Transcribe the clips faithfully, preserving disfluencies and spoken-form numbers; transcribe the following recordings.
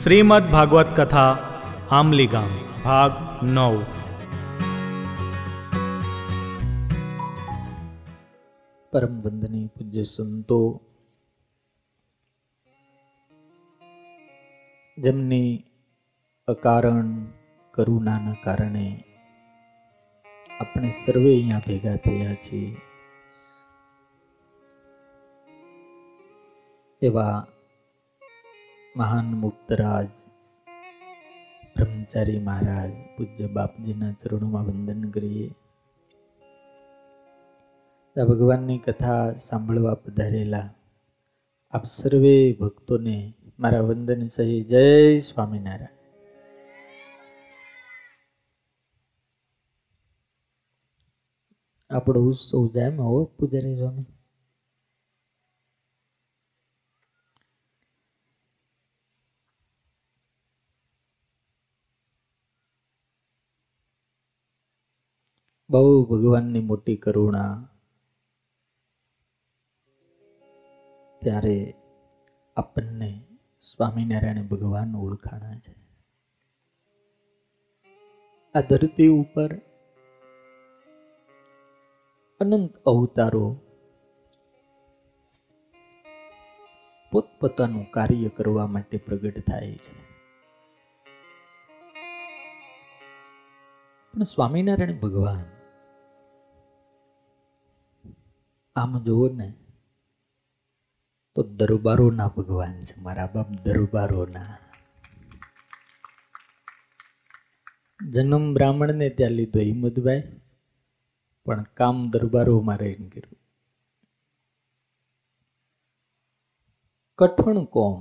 શ્રીમદ ભાગવત કથા આંબલી ગામ ભાગ નવ. પરમ વંદનીય પૂજ્ય સંતો, જેમની અકારણ કરુણાના કારણે આપણે સર્વે અહીંયા ભેગા થયા છીએ, એવા મહાન મુક્તરાજ બ્રહ્મચારી મહારાજ પૂજ્ય બાપજીના ચરણોમાં વંદન કરીએ. આ ભગવાનની કથા સાંભળવા પધારેલા આપ સર્વે ભક્તોને મારા વંદન છે. જય સ્વામિનારાયણ. આપણો ઉત્સવ જાય હો પૂજારી સ્વામી. બહુ ભગવાનની મોટી કરુણા. ત્યારે આપણને સ્વામિનારાયણ ભગવાન ઓળખાણા છે. આ ધરતી ઉપર અનંત અવતારો પોતપોતાનું કાર્ય કરવા માટે પ્રગટ થાય છે, પણ સ્વામિનારાયણ ભગવાન આમ જોવો ને તો દરબારોના ભગવાન છે. મારા બાપ દરબારોના. જન્મ બ્રાહ્મણને ત્યાં લીધો હિંમતભાઈ, પણ કામ દરબારોમાં રહીને કર્યું. કઠણ કોમ,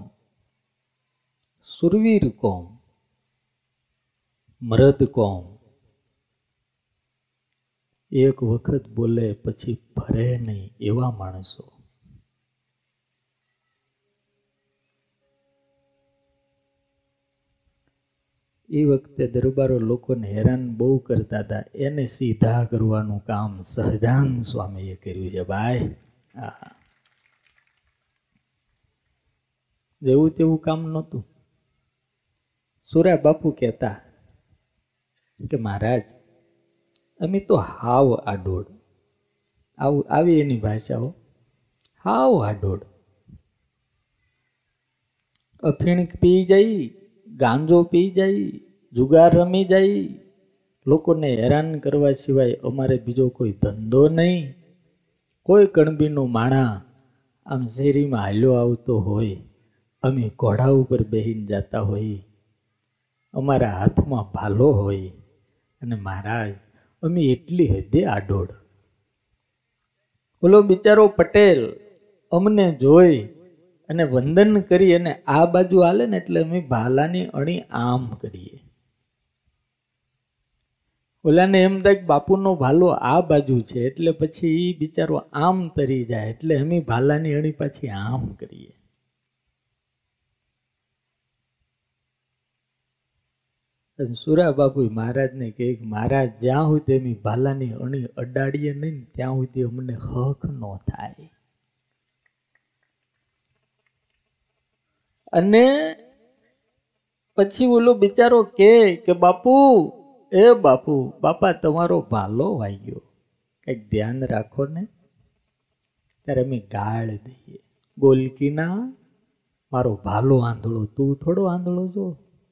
સુરવીર કોમ, મરદ કોમ, એક વખત બોલે પછી ફરે નહીં એવા માણસો. એ વખતે દરબારો લોકોને હેરાન બહુ કરતા હતા, એને સીધા કરવાનું કામ સહજાન સ્વામીએ કર્યું છે ભાઈ. હા, જેવું તેવું કામ નહોતું. સુરા બાપુ કહેતા કે મહારાજ અમે તો હાવ આડોડ, આવું આવી એની ભાષાઓ, હાવ આડોડ. અફીણ પી જાય, ગાંજો પી જાય, જુગાર રમી જાય, લોકોને હેરાન કરવા સિવાય અમારે બીજો કોઈ ધંધો નહીં. કોઈ કણબીનું માણા આમ શેરીમાં હાલ્યો આવતો હોય, અમે ઘોડા ઉપર બેહીને જતા હોય, અમારા હાથમાં ભાલો હોય, અને મહારાજ અમે એટલી હદે આડોડ. ઓલો બિચારો પટેલ અમને જોઈ અને વંદન કરી અને આ બાજુ હાલે ને એટલે અમે ભાલાની અણી આમ કરીએ. ઓલાને એમ થાય કે બાપુનો ભાલો આ બાજુ છે, એટલે પછી એ બિચારો આમ તરી જાય, એટલે અમે ભાલાની અણી પાછી આમ કરીએ. સુરા બાપુ મહારાજને કહે કે મહારાજ જ્યાં સુધી અમે ભાલાની અણી અડાડીએ નહીં ત્યાં સુધી અમને હક ન થાય. અને પછી ઓલો બિચારો કે કે બાપુ, એ બાપુ, બાપા તમારો ભાલો વાગ્યો, કઈક ધ્યાન રાખો ને. ત્યારે અમે ગાળ દઈએ, ગોલકીના મારો ભાલો આંધળો, તું થોડો આંધળો છો,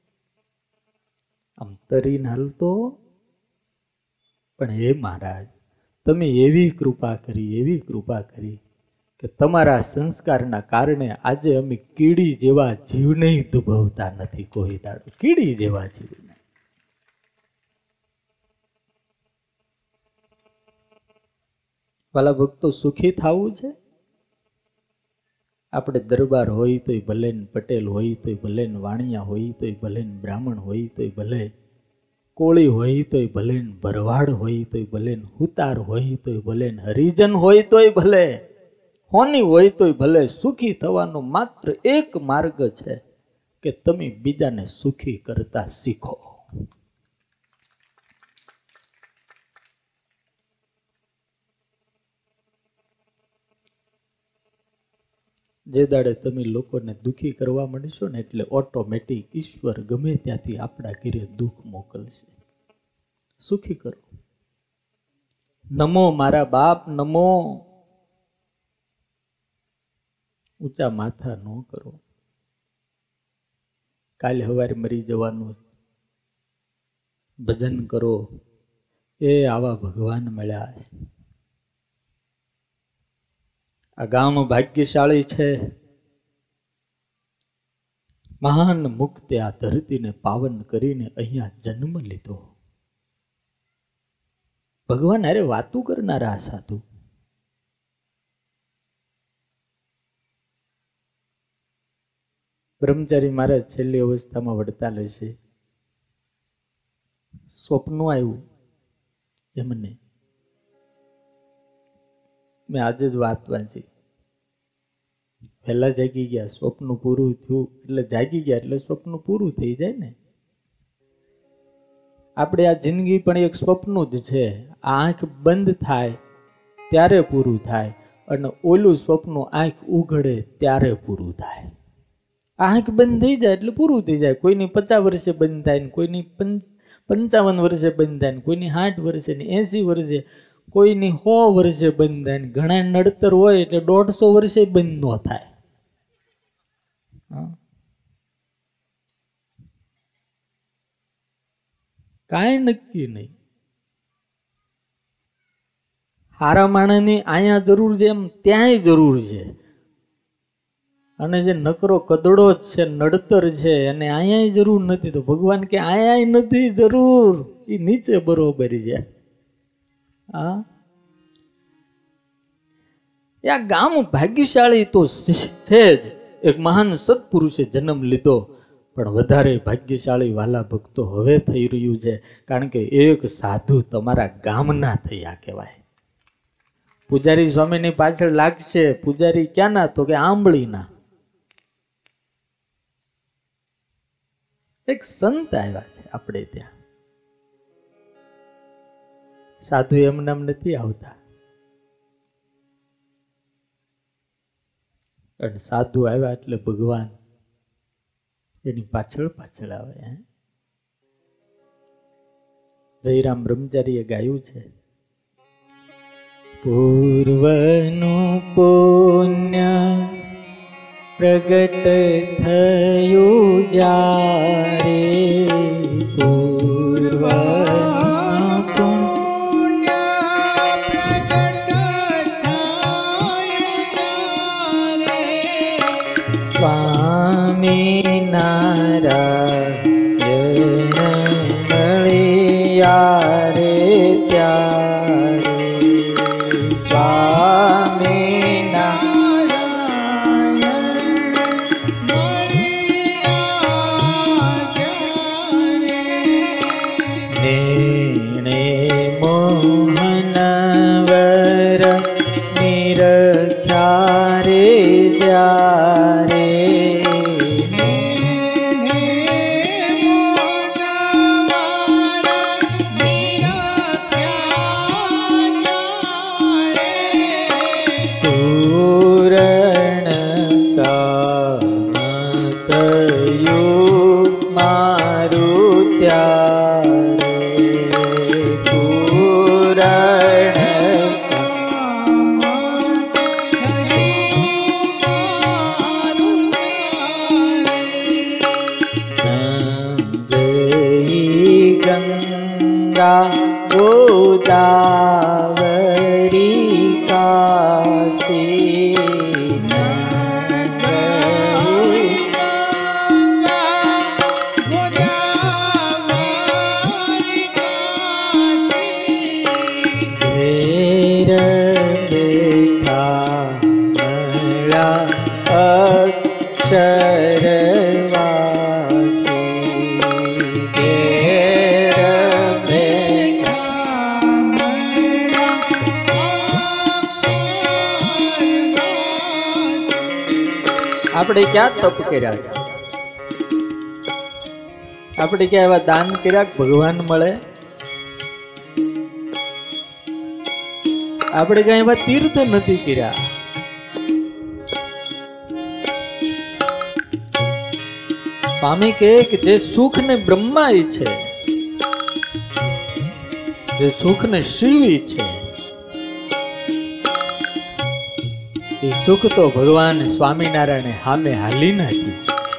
આમ તરીને હાલતો. પણ હે મહારાજ, તમે એવી કૃપા કરી, એવી કૃપા કરી કે તમારા સંસ્કારના કારણે આજે અમે કીડી જેવા જીવને દુભવતા નથી. કોઈ દાડો કીડી જેવા જીવને. વાલા ભક્તો, સુખી થવું છે. આપણે દરબાર હોય તોય ભલે, પટેલ હોય તોય ભલે, વાણિયા હોય તોય ભલે, બ્રાહ્મણ હોય તોય ભલે, કોળી હોય તોય ભલે, ભરવાડ હોય તોય ભલે, હુતાર હોય તોય ભલે, હરિજન હોય તોય ભલે, હોની હોય તોય ભલે, સુખી થવાનો માત્ર એક માર્ગ છે કે તમે બીજાને સુખી કરતા શીખો. જે દાડે તમે લોકોને દુઃખી કરવા માંડશો ને એટલે ઓટોમેટિક ઈશ્વર ગમે ત્યાંથી આપણા ઘરે દુઃખ મોકલશે. સુખી કરો. નમો મારા બાપ, નમો. ઊંચા માથા ન કરો. કાલે સવારે મરી જવાનું, ભજન કરો. એ આવા ભગવાન મળ્યા છે. આ ગામ ભાગ્યશાળી છે. મહાન મુક્તે આ ધરતીને પાવન કરીને અહીંયા જન્મ લીધો. ભગવાન અરે વાતું કરનારા સાધુ. બ્રહ્મચારી મહારાજ છેલ્લી અવસ્થામાં વડતાલ હશે. સ્વપ્ન આવ્યું એમને. મેં આજે જ વાત વાંચી. પહેલા જાગી ગયા, સ્વપ્ન પૂરું થયું એટલે જાગી ગયા એટલે સ્વપ્ન પૂરું થઈ જાય ને. આપણે આ જિંદગી પણ એક સ્વપ્ન જ છે. આંખ બંધ થાય ત્યારે પૂરું થાય અને ઓલું સ્વપ્ન આંખ ઉઘડે ત્યારે પૂરું થાય. આંખ બંધ થઈ જાય એટલે પૂરું થઈ જાય. કોઈની પચાસ વર્ષે બંધ થાય ને કોઈની પંચાવન વર્ષે બંધ થાય ને કોઈની સાઠ વર્ષે ને એસી વર્ષે, કોઈની સો વર્ષે બંધ થાય ને ઘણા નડતર હોય એટલે દોઢસો વર્ષે બંધ ન થાય. કાંઈ નક્કી નહીં. હારા માણસની અહીંયા જરૂર છે એમ ત્યાંય જરૂર છે. અને જે નકરો કદડો જ છે, નડતર છે, અને અહીંયા જરૂર નથી. તો ભગવાન કે અહીંયા નથી જરૂર, એ નીચે બરોબર છે. હા, આ ગામ ભાગ્યશાળી તો છે જ. એક મહાન સત્પુરુષે જન્મ લીધો, પણ વધારે ભાગ્યશાળી વાલા ભક્તો હવે થઈ રહ્યું છે. કારણ કે એક સાધુ તમારા ગામના થયા કહેવાય. પૂજારી સ્વામીની પાછળ લાગશે. પૂજારી ક્યાંના? તો કે આંબળીના. એક સંત આવ્યા છે આપણે ત્યાં. સાધુ એમ નામ નથી આવતા. અને સાધુ આવ્યા એટલે ભગવાન એની પાછળ પાછળ આવે. જયરામ બ્રહ્મચારીએ ગાયું છે, પૂર્વનું પુણ્ય પ્રગટ થયું જારે. પૂર્વનું પુણ્ય પ્રગટ થયું જારે. સ્વામી નારાયણ મળ્યા રે ત્યારે. સ્વામી નારાયણ મોહનવર નિરખ્યા રે જ્યારે. ગોદાવરી કાશી ઘેર બેઠા મળ્યા અક્ષરવાસી. આપણે ક્યાં તપ કર્યા છે? આપણે ક્યાં એવા દાન કર્યા ભગવાન મળે? આપણે ક્યાં એવા તીર્થ નથી કર્યા. स्वामी के जे सुख ने ब्रह्मा ઈચ્છે, જે સુખ ને શિવ ઈચ્છે, એ સુખ તો ભગવાન સ્વામિનારાયણ સામે હાલી નાખ્યું.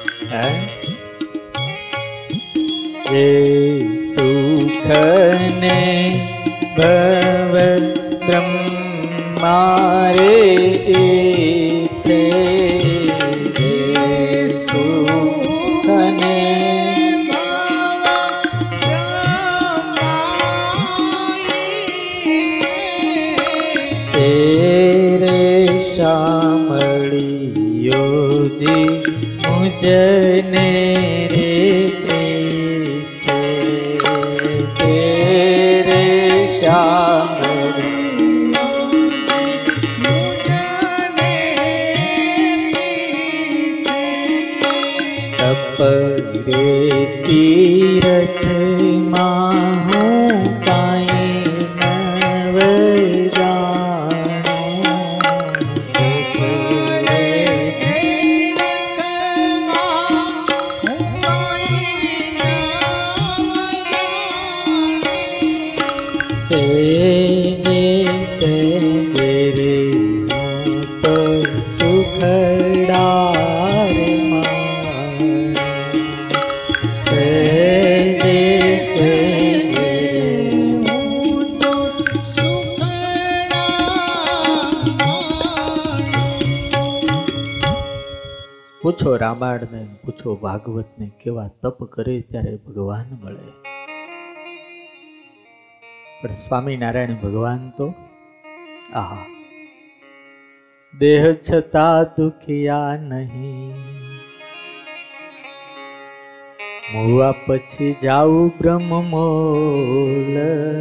એ સુખ ને ભવ બ્રહ્મા રે ઈચ્છે, સુખ ને શામળિયો જી મુજને રે પ્રીછે, તેરે શામળિયો મુજને પ્રીછે, તપ રે તીરથ માં હું કાંઈ નવ પૂછો રામાયણ ને પૂછો ભાગવત ને કેવા તપ કરે ત્યારે ભગવાન મળે. પણ સ્વામિનારાયણ ભગવાન તો આહા દેહ છતાં દુખિયા નહીં, મોવા પછી જાઉં બ્રહ્મમોલ,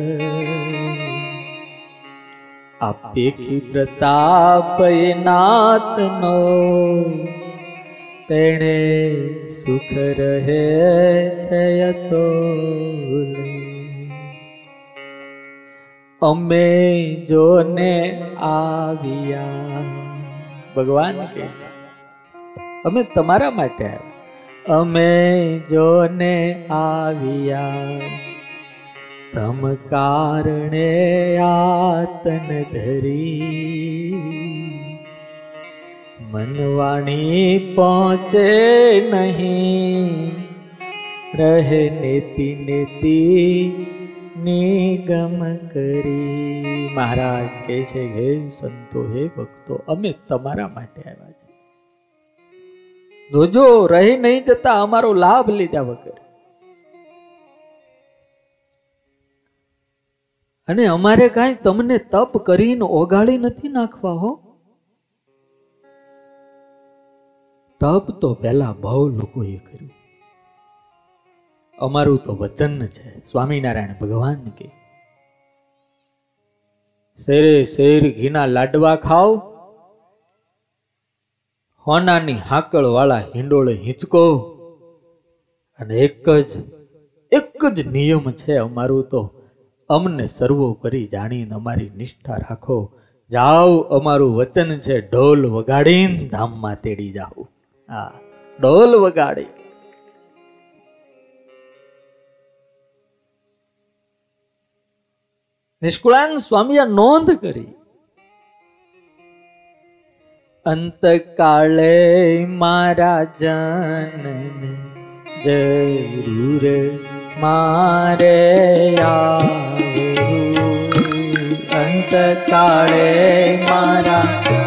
આપેખી પ્રતાપ નાથનો તેણે સુખ રહે છે અતોલ. અમે જોને આવ્યા, ભગવાન કે અમે તમારા માટે આવ્યા, અમે જોને આવ્યા, તમ કારણે આતન ધરી, મનવાણી પહોંચે નહીં, રહે નેતિ નેતિ નિગમ કરી. મહારાજ કહે છે હે સંતો હે ભક્તો અમે તમારા માટે આવ્યા છે, જોજો રહી નહીં જતા અમારો લાભ લીધા વગર. અને અમારે કાંઈ તમને તપ કરીને ઓગાળી નથી નાખવા હો. તપ તો પહેલા બહુ લોકોએ કર્યું, અમારું તો વચન છે. સ્વામિનારાયણ ભગવાન કે શેરે શેર ઘીના લાડવા ખાવ, હોનાની હાકળ વાળા હિંડોળે હિંચકો, અને એક જ એક જ નિયમ છે અમારું તો, અમને સર્વોપરી જાણીને અમારી નિષ્ઠા રાખો. જાઓ અમારું વચન છે, ઢોલ વગાડીને ધામમાં તેડી જાઓ. હા, ઢોલ વગાડી. નિષ્કુળાનંદ સ્વામીએ નોંધ કરી, અંતકાળે મારા જનને જરૂર મારે આવું, અંતકાળે મારા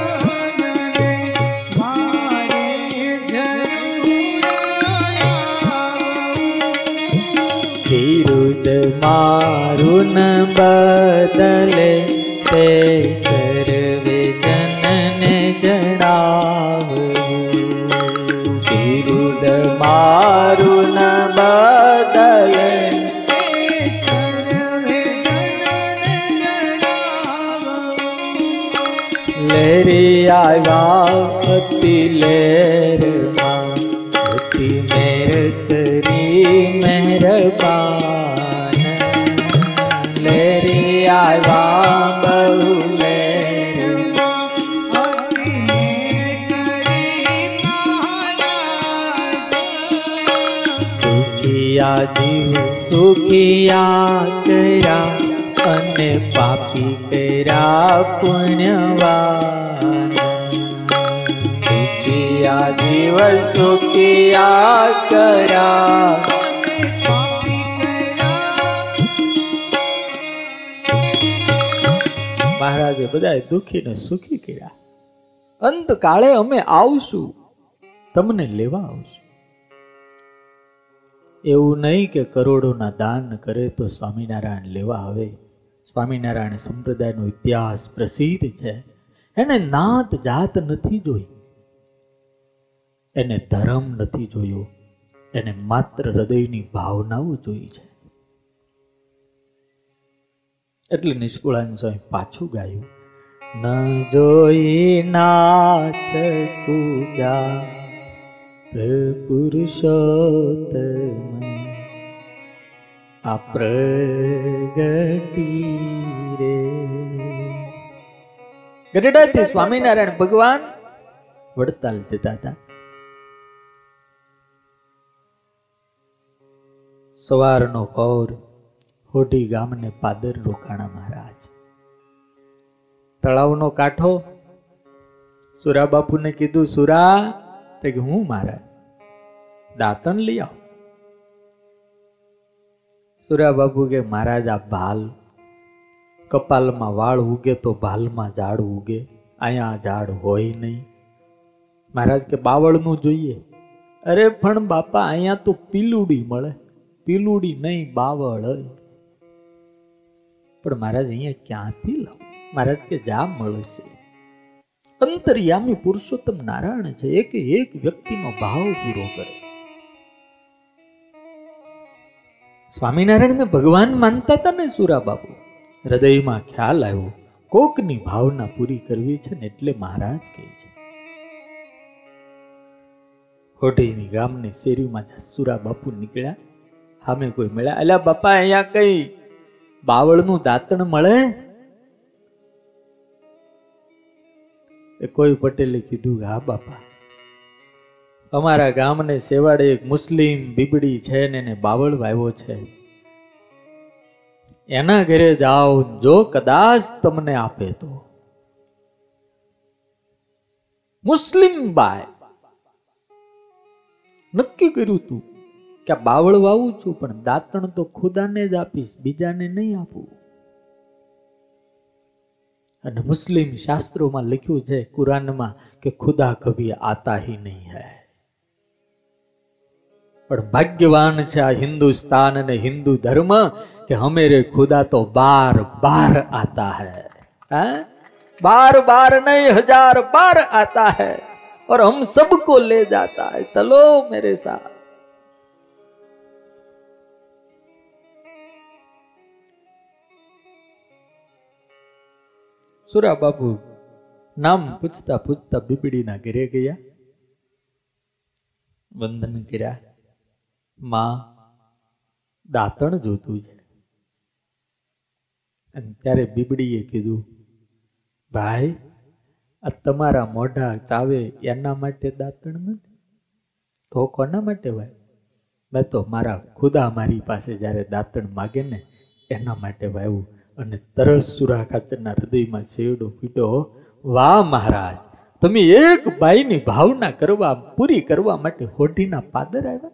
વિરુદ્ધ મારું ન બદલે તે સર્વે જનને જણાવું, વિરુદ્ધ મારું ન બદલે સર્વે જનને જણાવું. લેરી આવ્યા અતિ લેરમાં, અતિ મેર કરી મહેરબાન, લેરી આવ્યા બહુ લેર, દુખિયા જીવ સુખિયા કર્યા અને પાપી કર્યા પુણ્યવાન. દુખિયા જીવ સુખિયા કર્યા મહારાજે બધા દુખી ને સુખી કર્યા. અંત કાળે અમે આવશું, તમને લેવા આવશું. એવું નહીં કે કરોડોના દાન કરે તો સ્વામિનારાયણ લેવા આવે. સ્વામિનારાયણ સંપ્રદાયનો ઇતિહાસ પ્રસિદ્ધ છે. એને નાત જાત નથી જોઈ, એને ધર્મ નથી જોયો, એને માત્ર હૃદયની ભાવનાઓ જોઈ છે. એટલે નિષ્કુળાનંદ સ્વામી પાછું ગાયું, ન જોઈ નાત કુજા પુરુષોત્તમ આ પ્રગટી રે. ગઢડાથી સ્વામિનારાયણ ભગવાન વડતાલ જતા હતા. સવારનો પહોર હોઢી ગામને પાદર રોકાણા મહારાજ. તળાવનો કાંઠો. સુરા બાપુને કીધું, સુરા તે કે હું મહારાજ દાંતણ લઈ આવ. સુરા બાપુ કે મહારાજ આ ભાલ, કપાલમાં વાળ ઉગે તો ભાલમાં ઝાડ ઉગે, અહીંયા ઝાડ હોય નહીં. મહારાજ કે બાવળનું જોઈએ. અરે પણ બાપા અહીંયા તો પીલુડી મળે, પીલુડી નહીં બાવળ. પણ મહારાજ અહીંયા ક્યાંથી લાવ? મહારાજ કે જા મળશે. અંતર્યામી પુરુષોત્તમ નારાયણ છે, એક એક વ્યક્તિનો ભાવ પૂરો કરે. સ્વામિનારાયણ ને ભગવાન માનતા હતા ને સુરા બાપુ. હૃદયમાં ખ્યાલ આવ્યો કોકની ભાવના પૂરી કરવી છે ને એટલે મહારાજ કહે છે. હોઢીની ગામની શેરીમાં સુરા બાપુ નીકળ્યા. સામે કોઈ મળ્યા. અલ્યા બાપા અહીંયા કઈ બાવળનું દાંતણ મળે? એ કોઈ પટેલે કીધું, હા બાપા, અમારા ગામને સેવાડે એક મુસ્લિમ બીબડી છે ને એને બાવળ વાવ્યો છે. એના ઘરે જાઓ, જો કદાચ તમને આપે તો. મુસ્લિમ બાય નક્કી કર્યું તું કે આ બાવળ વાવું છું, પણ દાંતણ તો ખુદાને જ આપીશ, બીજાને નહીં આપું. અને મુસ્લિમ શાસ્ત્રોમાં લખ્યું છે, કુરાનમાં, કે ખુદા કભી આતા હી નહીં હૈ. પણ ભાગ્યવાન છે આ હિન્દુસ્તાન અને હિન્દુ ધર્મ કે હમેરે ખુદા તો બાર બાર આતા है, है? बार बार नहीं हजार बार आता है और हम सबको ले जाता है. चलो मेरे साथ. સુરા બાપુ નામ પૂછતા પૂછતા બીબડીના ઘરે ગયા, વંદન કર્યા. માં, દાંતણ જોતું છે. અને ત્યારે બીબડીએ કીધું, ભાઈ, આ તમારા મોઢા ચાવે એના માટે દાંતણ નથી, તો કોના માટે ભાઈ? મેં તો મારા ખુદા મારી પાસે જ્યારે દાંતણ માગે ને એના માટે વાવ્યું. અને તરસ સુરા ખાચરના હૃદયમાં છેડો ફૂટ્યો. વાહ મહારાજ, તમે એક ભાઈની ભાવના કરવા પૂરી કરવા માટે હોઢીના પાદર આવ્યા.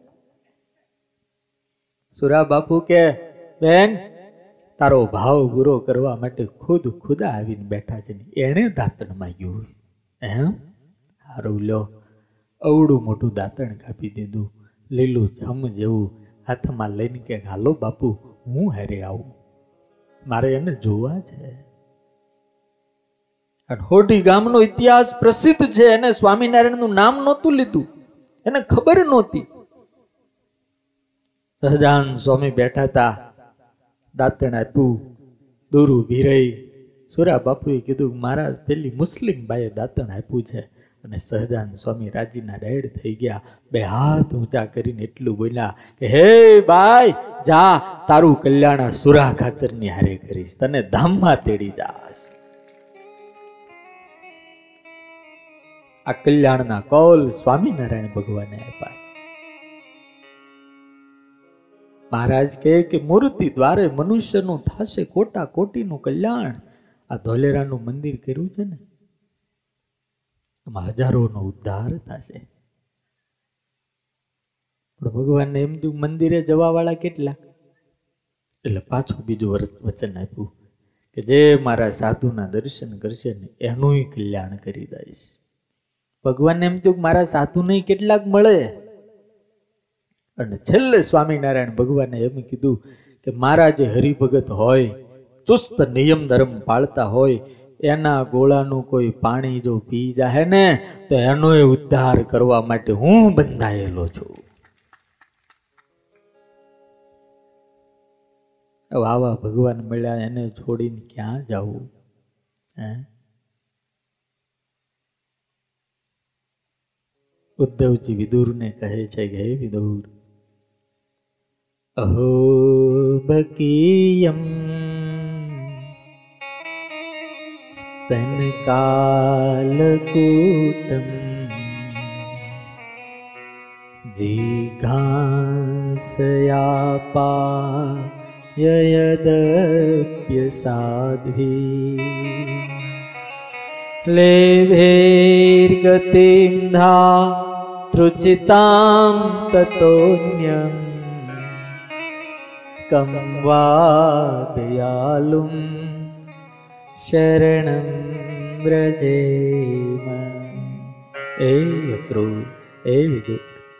સુરા બાપુ કે, બેન, તારો ભાવ પૂરો કરવા માટે ખુદ ખુદા આવીને બેઠા છે ને એણે દાંતણ માંગ્યું. એમ હારું લ્યો. અવડું મોટું દાંતણ કાપી દીધું, લીલું જમ જેવું હાથમાં લઈને કે, હાલો બાપુ, હું હારે આવું, મારે એને જોવા છે. હોઢી ગામનો ઇતિહાસ પ્રસિદ્ધ છે. એને સ્વામિનારાયણનું નામ નહોતું લીધું, એને ખબર નહોતી. સહજાન સ્વામી બેઠા હતા, દાંતણ આપ્યું, દૂર ઉભી રહી. સુરા બાપુએ કીધું, મહારાજ પેલી મુસ્લિમ બાઈએ દાંતણ આપ્યું છે. અને સહજાન સ્વામી રાજીના રેડ થઈ ગયા. બે હાથ ઊંચા કરીને એટલું બોલ્યા કે, હે ભાઈ, જા, તારું કલ્યાણ સુરા ખાચરની હારે કરીશ, તને ધામમાં તેડી જાશ. આ કલ્યાણના કોલ સ્વામિનારાયણ ભગવાને આપ્યા. મહારાજ કહે કે મૂર્તિ દ્વારે મનુષ્યનું થશે કોટા કોટીનું કલ્યાણ. આ ધોલેરાનું મંદિર કર્યું છે ને, એમાં હજારોનો ઉદ્ધાર થશે. પણ ભગવાનને એમ થયું મંદિરે જવા વાળા કેટલા, એટલે પાછું બીજું વર્ષ વચન આપ્યું કે જે મારા સાધુના દર્શન કરશે ને એનું કલ્યાણ કરી દઈશ. ભગવાનને એમ થયું મારા સાધુ નહીં કેટલાક મળે, અને છેલ્લે સ્વામિનારાયણ ભગવાને એમ કીધું કે મારા જે હરિભગત હોય, ચુસ્ત નિયમ ધર્મ પાળતા હોય, એના ગોળાનું કોઈ પાણી જો પી જાય ને તો એનો ઉદ્ધાર કરવા માટે હું બંધાયેલો છું. આવા ભગવાન મળ્યા, એને છોડીને ક્યાં જવું? હે ઉદ્ધવજી વિદુરને કહે છે કે હે વિદુર, અહો બકીયમ સ્તનકાલકૂટમ જીઘાંસયાપા યદપ્ય સાધ્વી લેભેર્ગતિમ ધાતૃચિતામ તતોન્યમ કમ વા દયાલુમ શરણમ વ્રજેમ. એ અક્રૂર, એ વિદુર,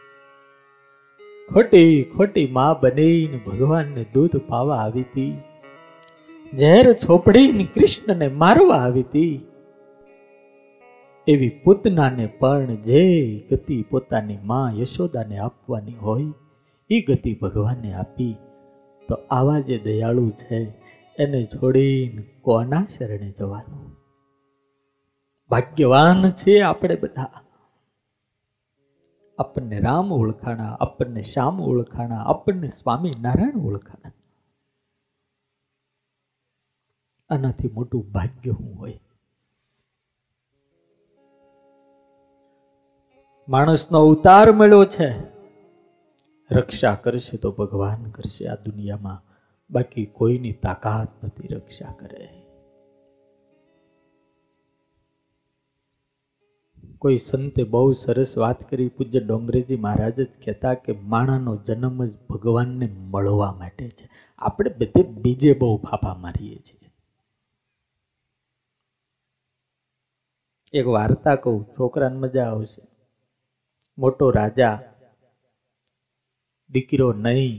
ખોટી ખોટી માં બનીને ભગવાનને દૂધ પાવા આવી હતી, ઝેર છોપડીને કૃષ્ણને મારવા આવી હતી, એવી પૂતનાને પણ જે ગતિ પોતાની માં યશોદાને આપવાની હોય એ ગતિ ભગવાનને આપી. તો આવા જે દયાળુ છે એને છોડીને કોના શરણે જવાનું? ભાગ્યવાન છે આપણે બધા. આપણને રામ ઓળખાણા, આપણને શ્યામ ઓળખાણા, આપણને સ્વામી નારાયણ ઓળખાણા. આનાથી મોટું ભાગ્ય શું હોય? માણસનો અવતાર મળ્યો છે, રક્ષા કરશે તો ભગવાન કરશે આ દુનિયામાં, બાકી કોઈની તાકાત નથી રક્ષા કરે. કોઈ સંતે બહુ સરસ વાત કરી, પૂજ્ય ડોંગરેજી મહારાજ જ કહેતા કે માણાનો જન્મ જ ભગવાનને મળવા માટે છે. આપણે બધે બીજે બહુ ફાફા મારીએ છીએ. એક વાર્તા કહું, છોકરાને મજા આવશે. મોટો રાજા, દીકરો નહીં.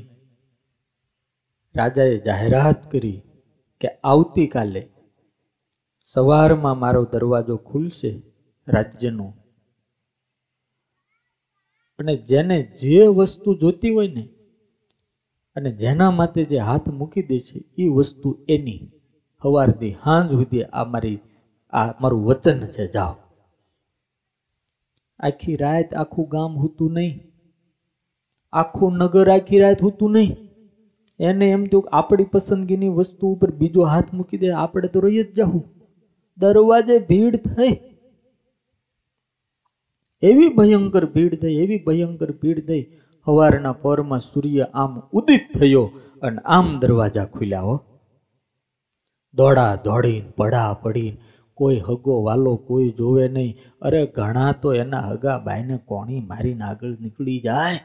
રાજાએ જાહેરાત કરી કે આવતીકાલે સવારમાં મારો દરવાજો ખુલશે રાજ્યનો, અને જેને જે વસ્તુ જોતી હોય ને અને જેના માટે જે હાથ મૂકી દે છે એ વસ્તુ એની. સવારથી સાંજ સુધી આ મારી આ મારું વચન છે, જાઓ. આખી રાત આખું ગામ હોતું નહીં, આખું નગર આખી રાત હોતું નહીં. એને એમ તો આપણી પસંદગીની વસ્તુ ઉપર બીજો હાથ મૂકી દે, આપણે તો રહી જ જાવું. દરવાજે ભીડ થઈ, એવી ભયંકર ભીડ થઈ, એવી ભયંકર ભીડ થઈ. સવારના પરમાં સૂર્ય આમ ઉદિત થયો અને આમ દરવાજા ખુલ્યા. હો, દોડા દોડીને પડા પડીને, કોઈ હગો વાલો કોઈ જોવે નહીં. અરે ઘણા તો એના હગા બાઈને કોણી મારીને આગળ નીકળી જાય.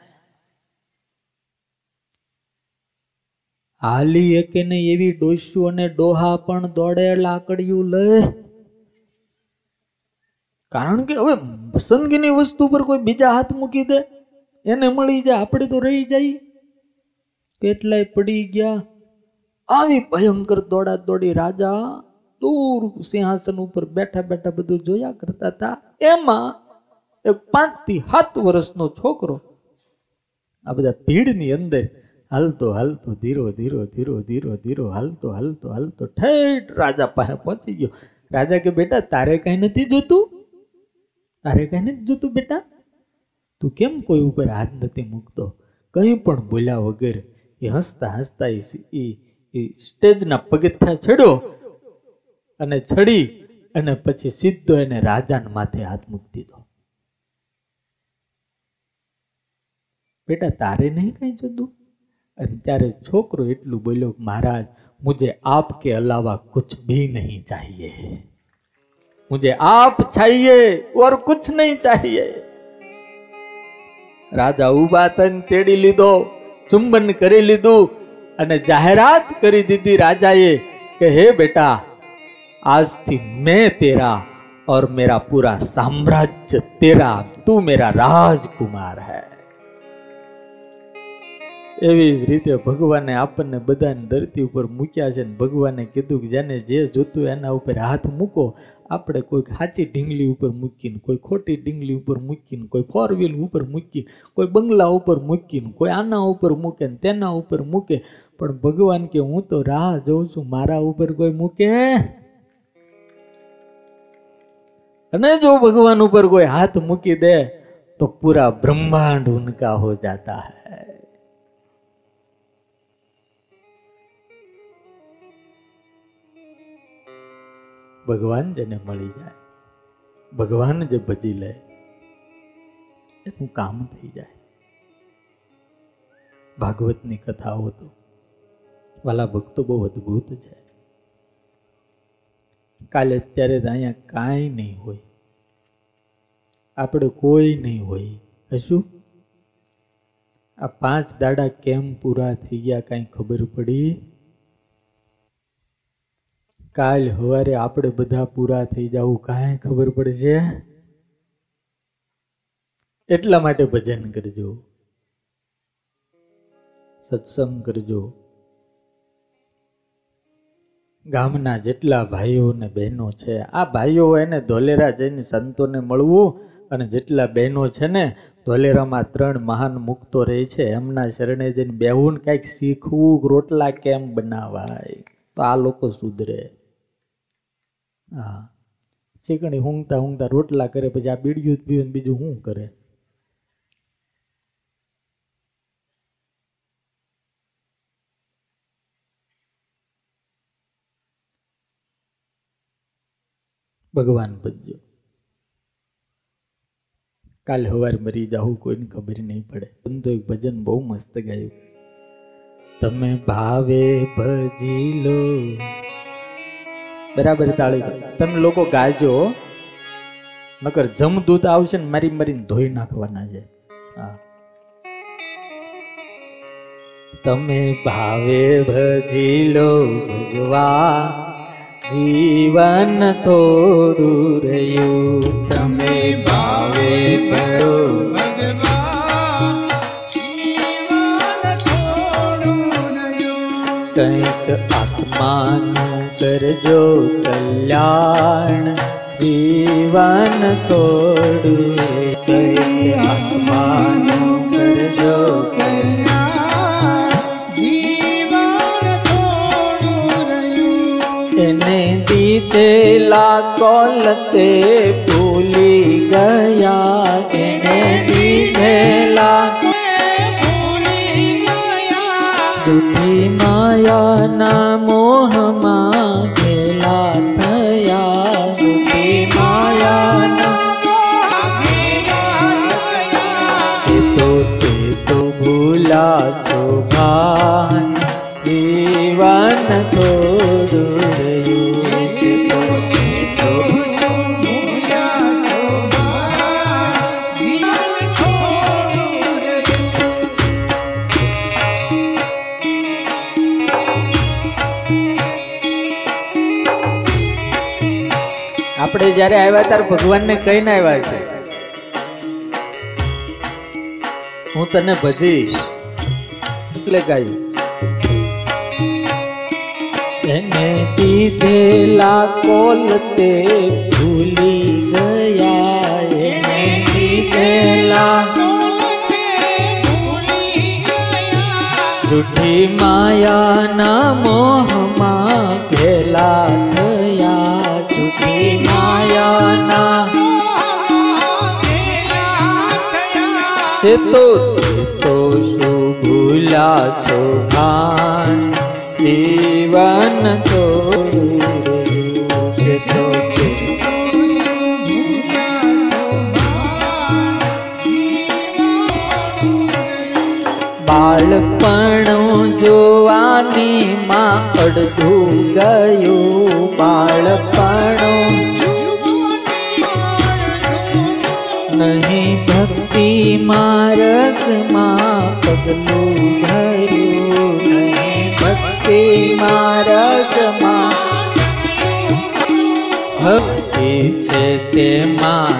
હાલી એકે નહીં એવી ડોસ્યું અને ડોહા પણ દોડે લાકડિયું લે. કારણ કે હવે પસંદગીની વસ્તુ પર કોઈ બીજા હાથ મૂકી દે, એને મળી જાય, આપણે તો રહી જાય. કેટલાય પડી ગયા. આવી ભયંકર દોડા દોડી. રાજા દૂર સિંહાસન ઉપર બેઠા બેઠા બધું જોયા કરતા હતા. એમાં એક પાંચ થી સાત વર્ષનો છોકરો આ બધા ભીડની અંદર હાલતો હાલતો ધીરો ધીરો ધીરો ધીરો ધીરો હાલતો હાલતો હાલતો ઠેઠ રાજા પાસે પહોંચી ગયો. રાજા કે બેટા તારે કઈ નથી જોતું? તારે કઈ નથી જોતું બેટા? તું કેમ કોઈ ઉપર હાથ નથી મૂકતો? કંઈ પણ બોલ્યા વગર એ હસતા હસતા એ સ્ટેજના પગથિયા ચડ્યો અને ચડી અને પછી સીધો એને રાજાના માથે હાથ મૂકી દીધો. બેટા તારે નહીં કઈ જોતું? અને ત્યારે છોકરો એટલું બોલ્યો, મહારાજ મુझे आपके अलावा कुछ भी नहीं चाहिए, मुझे आप चाहिए और कुछ नहीं चाहिए। રાજા ઉભા થઈને તેડી લીધો, ચુંબન કરી લીધું અને જાહેરાત કરી દીધી રાજાએ કે હે બેટા, આજથી मैं तेरा और मेरा पूरा साम्राज्य तेरा, तू मेरा राजकुमार है। એવી જ રીતે ભગવાને આપણને બધાને ધરતી ઉપર મૂક્યા છે. ભગવાને કીધું કે જેને જે જોતું એના ઉપર હાથ મૂકો. આપણે કોઈ સાચી ઢીંગલી ઉપર મૂકીને, કોઈ ખોટી ઢીંગલી ઉપર મૂકીને, કોઈ ફોર વ્હીલ ઉપર મૂકીને, કોઈ બંગલા ઉપર મૂકીને, કોઈ આના ઉપર મૂકે ને તેના ઉપર મૂકે. પણ ભગવાન કે હું તો રાહ જોઉં છું, મારા ઉપર કોઈ મૂકે. અને જો ભગવાન ઉપર કોઈ હાથ મૂકી દે તો પૂરા બ્રહ્માંડ ઉનકા हो जाता है। ભગવાન જેને મળી જાય, ભગવાન જે ભજી લે એનું કામ થઈ જાય. ભાગવતની કથાઓ તો વાલા ભક્તો બહુ અદભુત છે. કાલે અત્યારે તો અહીંયા કાંઈ નહીં હોય, આપણે કોઈ નહીં હોય. હશું આ પાંચ દાડા કેમ પૂરા થઈ ગયા કાંઈ ખબર પડી? કાલ સવારે આપણે બધા પૂરા થઈ જવું કાંઈ ખબર પડશે? એટલા માટે ભજન કરજો, સત્સંગ કરજો. ગામના જેટલા ભાઈઓ ને બહેનો છે, આ ભાઈઓ એને ધોલેરા જઈને સંતોને મળવું, અને જેટલા બહેનો છે ને ધોલેરામાં ત્રણ મહાન મુક્તો રહે છે, એમના શરણે જઈને બેહું ને કંઈક શીખવું, રોટલા કેમ બનાવાય, તો આ લોકો સુધરે. હા, ચીકણી ઊંઘતા ઊંઘતા રોટલા કરે, પછી આ બીડિયું પીવે ને બીજું શું કરે? ભગવાન ભજજો. કાલે સવારે મરી જાઉં કોઈને ખબર નહીં પડે. તો એક ભજન બહુ મસ્ત ગાયું, તમે ભાવે ભજી લો. બરાબર તાળી તમે લોકો ગાજો, નકર જમદૂત આવશે ને મારી મારીને ધોઈ નાખવાના છે. હા, તમે ભાવે ભજી લો, ભજવા જીવન થોડું રહ્યું. તમે ભાવે ભરો કંઈક આત્માનું કરજો કલ્યાણ, જીવન થોડું. કંઈક આત્માનું કરજો કલ્યાણ, જીવન થોડું. એને દીધેલા કોલતે ભૂલી ગયા, એને દીધેલા દુઃખી માયાના મોહમાં ઘેલા થયા. દુઃખી માયાના ચેતો ચેતો ભૂલા છો ભાન, જીવન થોડું રહ્યું. ચેતો ચેતો આપણે જયારે આવ્યા ત્યારે ભગવાનને કહીને આવ્યા છે, હું તને ભજીશ. એટલે ગાયું, એને દીધેલા કોલતે ભૂલી ગયા, એને દીધેલા જૂઠી માયાના મોહમાં ઘેલા થયા. જૂઠી માયાના ચેતો ચેતો શું ભૂલા છો ભાન, જીવન થોડું. ચેતો ચેતો બાળપણ જોવાની માં અડધું ગયું બાળપણ નહીં ભક્તિ માર્ગમાં પગલું ભર્યું નહીં ભક્તિ માર્ગમાં ભક્તિ છે તેમાં